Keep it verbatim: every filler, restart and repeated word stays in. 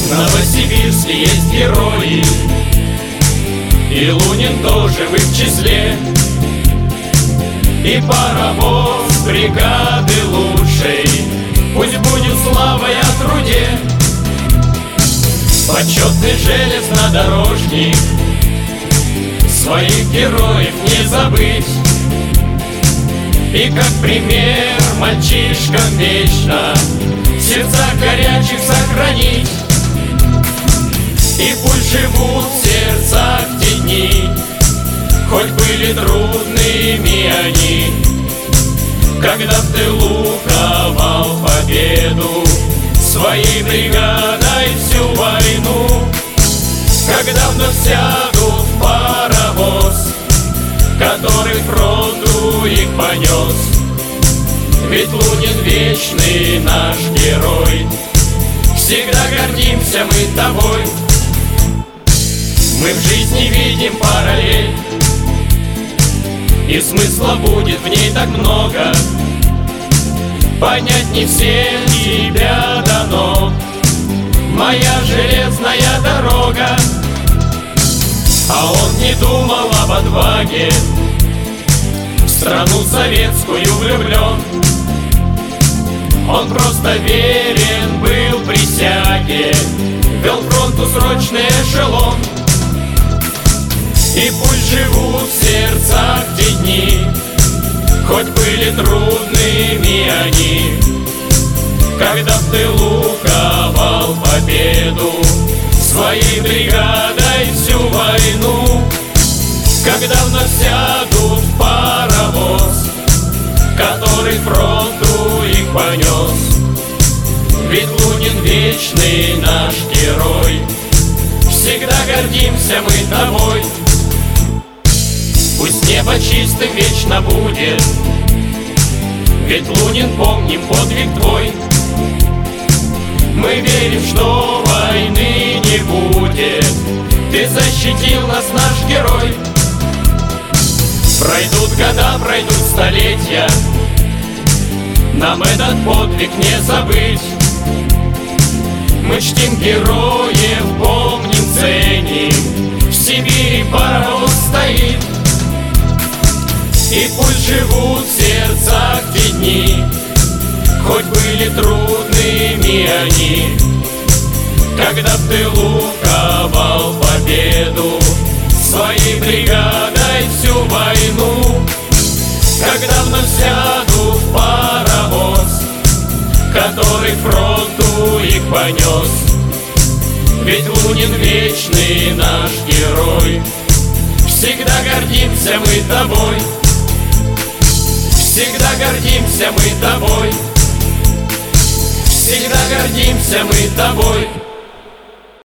В Новосибирске есть герои, и Лунин тоже в их числе. И паровоз бригады лучшей, пусть будет славой о труде. Почетный железнодорожник, своих героев не забыть. И как пример мальчишкам вечно в сердцах горячих сохранить. И пусть живут в сердцах те дни, хоть были трудными они, когда в тылу ковал победу своей бригадой всю войну. Когда вновь сядут в паровоз, который фронту их понес. Ведь Лунин вечный наш герой, всегда гордимся мы тобой. Мы в жизни видим параллель, и смысла будет в ней так много. Понять не всем тебя дано, моя железная дорога. А он не думал об отваге, в страну советскую влюблен. Он просто верен был присяге, вел фронту срочный эшелон. И пусть живут в сердцах те дни, хоть были трудными они, когда в тылу ковал победу своей бригадой всю войну. Когда вновь сядут в паровоз, который фронту их понес. Ведь Лунин вечный наш герой, всегда гордимся мы тобой. Пусть небо чистым вечно будет, ведь Лунин, помним подвиг твой. Мы верим, что войны не будет, ты защитил нас, наш герой. Пройдут года, пройдут столетия, нам этот подвиг не забыть. Мы чтим героев, помним, ценим, в Сибири паровоз стоит. И пусть живут в сердцах те дни, хоть были трудными они, когда в тылу ковал победу своей бригадой всю войну. Когда вновь сядут в паровоз, который фронту их понес. Ведь Лунин вечный наш герой, всегда гордимся мы тобой. Всегда гордимся мы тобой, всегда гордимся мы тобой.